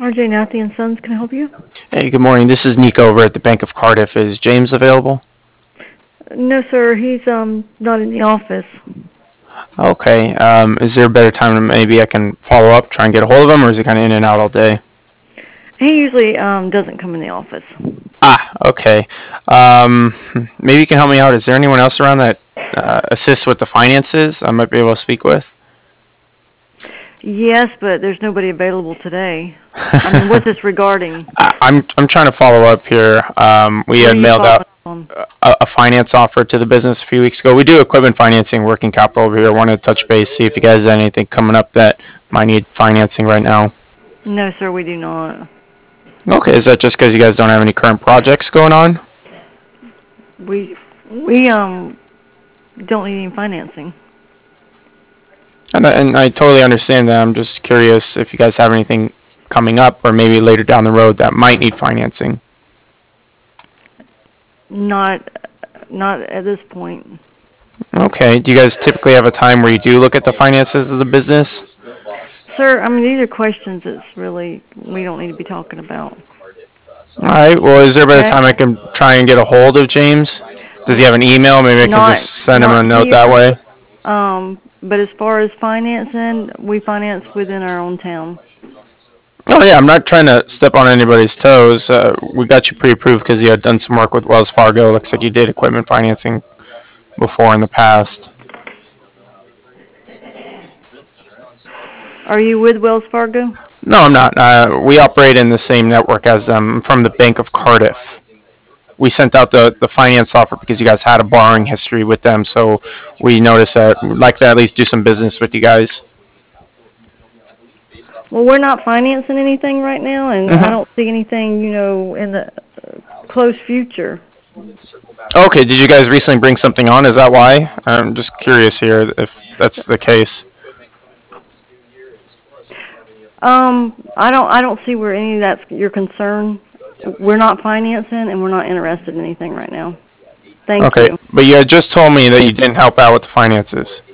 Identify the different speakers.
Speaker 1: RJ Nathy and Sons, can I help you?
Speaker 2: Hey, good morning. This is Nico over at the Bank of Cardiff. Is James available?
Speaker 1: No, sir. He's not in the office.
Speaker 2: Okay. Is there a better time maybe I can follow up, try and get a hold of him, or is he kind of in and out all day?
Speaker 1: He usually doesn't come in the office.
Speaker 2: Okay. Maybe you can help me out. Is there anyone else around that assists with the finances I might be able to speak with?
Speaker 1: Yes, but there's nobody available today. I mean, what's this regarding?
Speaker 2: I'm trying to follow up here. We
Speaker 1: What
Speaker 2: had
Speaker 1: are you
Speaker 2: mailed
Speaker 1: following
Speaker 2: out
Speaker 1: up on?
Speaker 2: a finance offer to the business a few weeks ago. We do equipment financing, working capital over here. Wanted to touch base, see if you guys had anything coming up that might need financing right now.
Speaker 1: No, sir, we do not.
Speaker 2: Okay, is that just because you guys don't have any current projects going on?
Speaker 1: We don't need any financing.
Speaker 2: And I totally understand that. I'm just curious if you guys have anything coming up or maybe later down the road that might need financing.
Speaker 1: Not at this point.
Speaker 2: Okay, do you guys typically have a time where you do look at the finances of the business?
Speaker 1: Sir, I mean, these are questions that's really we don't need to be talking about.
Speaker 2: All right, well, is there a better
Speaker 1: Okay?
Speaker 2: time I can try and get a hold of James? Does he have an email? Maybe I can
Speaker 1: Not
Speaker 2: just send him a
Speaker 1: not
Speaker 2: note that
Speaker 1: here.
Speaker 2: way.
Speaker 1: But as far as financing, we finance within our own town.
Speaker 2: Oh yeah, I'm not trying to step on anybody's toes. We got you pre-approved because you had done some work with Wells Fargo. Looks like you did equipment financing before in the past.
Speaker 1: Are you with Wells Fargo?
Speaker 2: No, I'm not. We operate in the same network as them. I'm from the Bank of Cardiff. We sent out the finance offer because you guys had a borrowing history with them, so we noticed that we'd like to at least do some business with you guys.
Speaker 1: Well, we're not financing anything right now, and I
Speaker 2: Hmm.
Speaker 1: don't see anything, in the close future.
Speaker 2: Okay, did you guys recently bring something on? Is that why? I'm just curious here if that's the case.
Speaker 1: I don't see where any of that's your concern. We're not financing, and we're not interested in anything right now. Thank
Speaker 2: Okay,
Speaker 1: you.
Speaker 2: but you had just told me that you didn't help out with the finances.